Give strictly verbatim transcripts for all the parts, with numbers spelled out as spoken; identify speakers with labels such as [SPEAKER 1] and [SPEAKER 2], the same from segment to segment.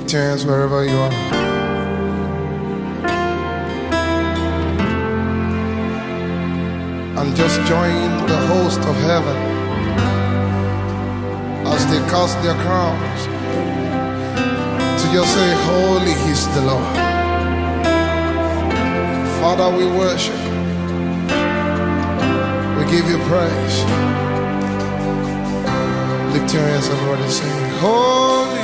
[SPEAKER 1] Lift your hands wherever you are. And just join the host of heaven as they cast their crowns to just say, holy is the Lord. Father, we worship. We give you praise. Lift your hands, everybody, saying, holy.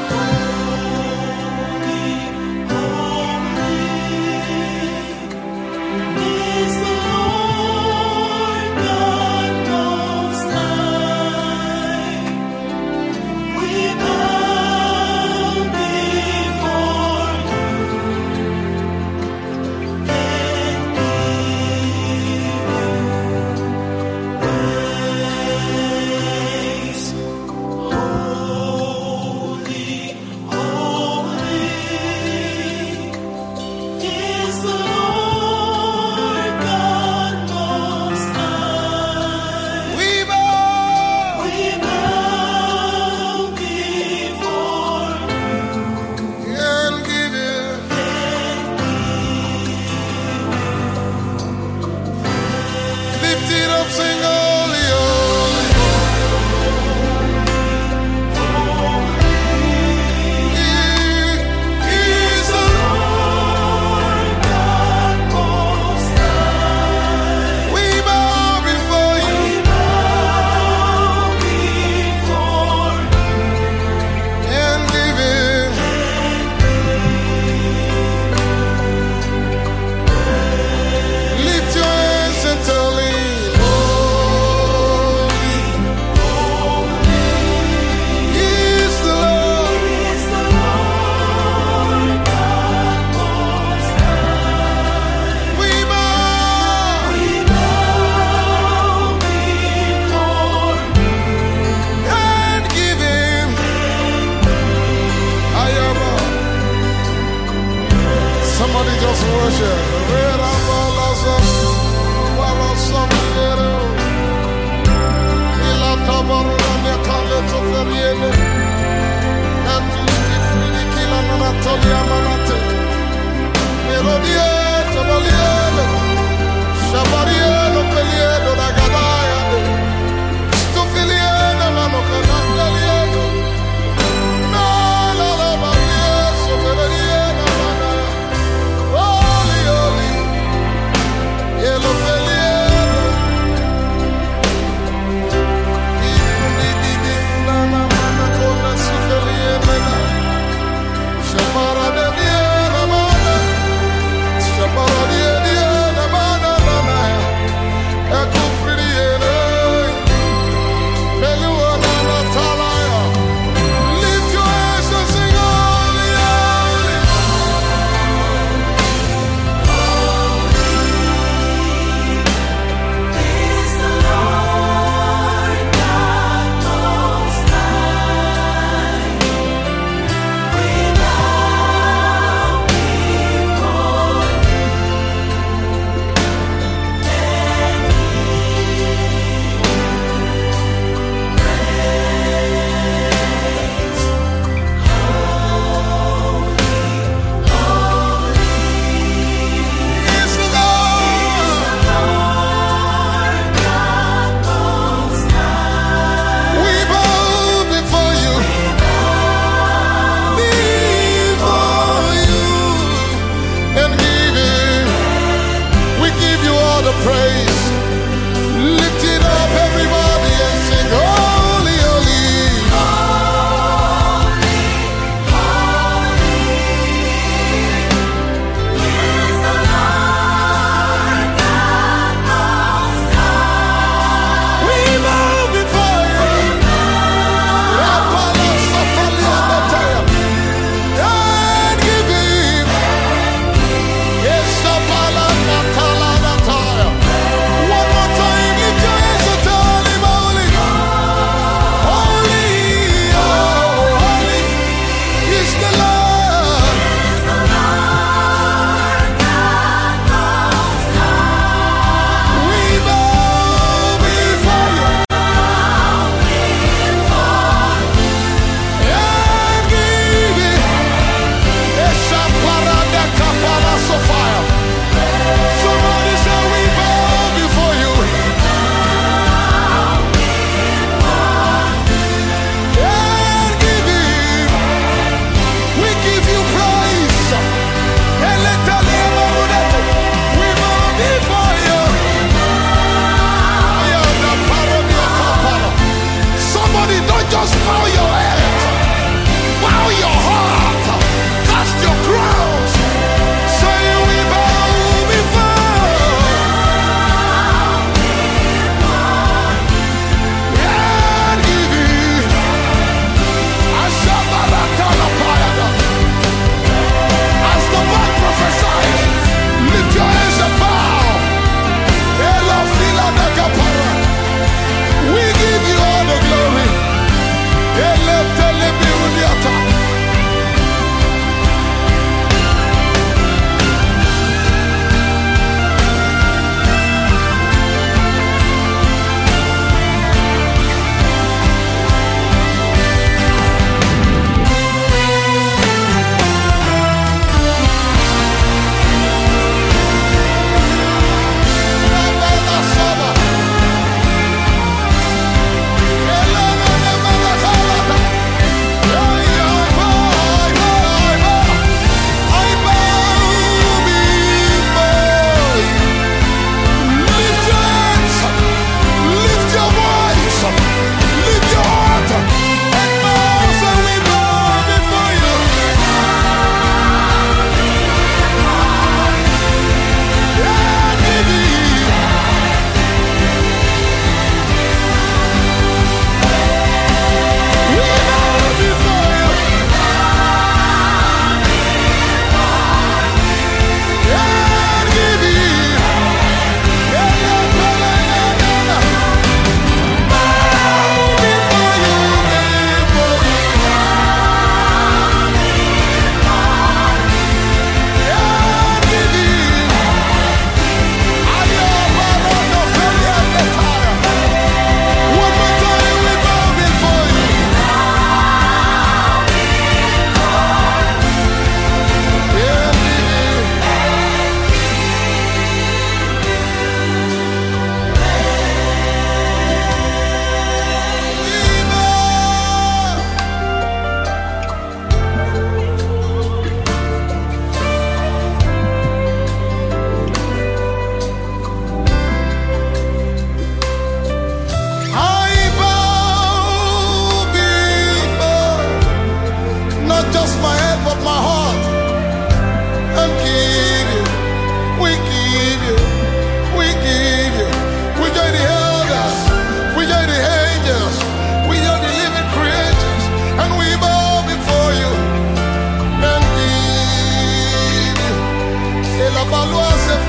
[SPEAKER 1] Somebody just worship. Holy,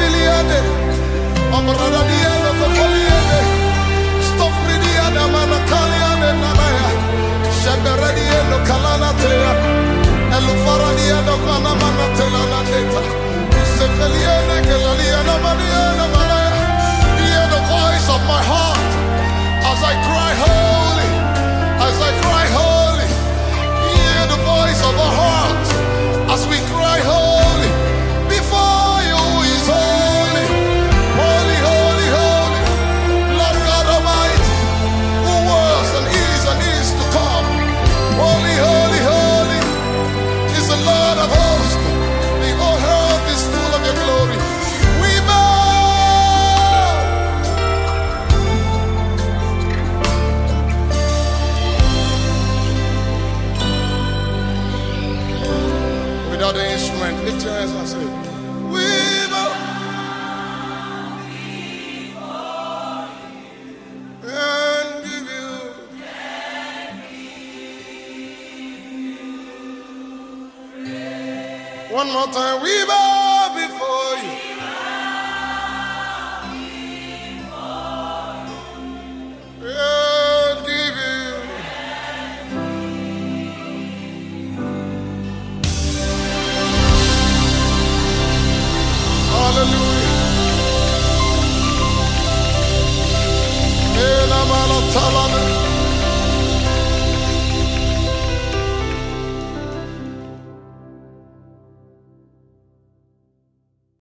[SPEAKER 1] Filiade, Amradadiano, Foliade, Stoffridiana, Manacaliane, Nanaya, Shaberadiano, Calanatea, Elufaradiano, Canamanatela, Neta, Sefeliane, Galaliana, Mariana, Manaya. Hear the voice of my heart as I cry holy, as I cry holy. Hear the voice of our heart as we cry holy. Before you is holy, holy, holy, holy. Lord God Almighty, who was and is and is to come. Holy, holy, holy is the Lord of hosts. The whole earth is full of your glory. We bow. Without the instrument, lift your hands and say, we bow. And give you. One more time, we bow before you.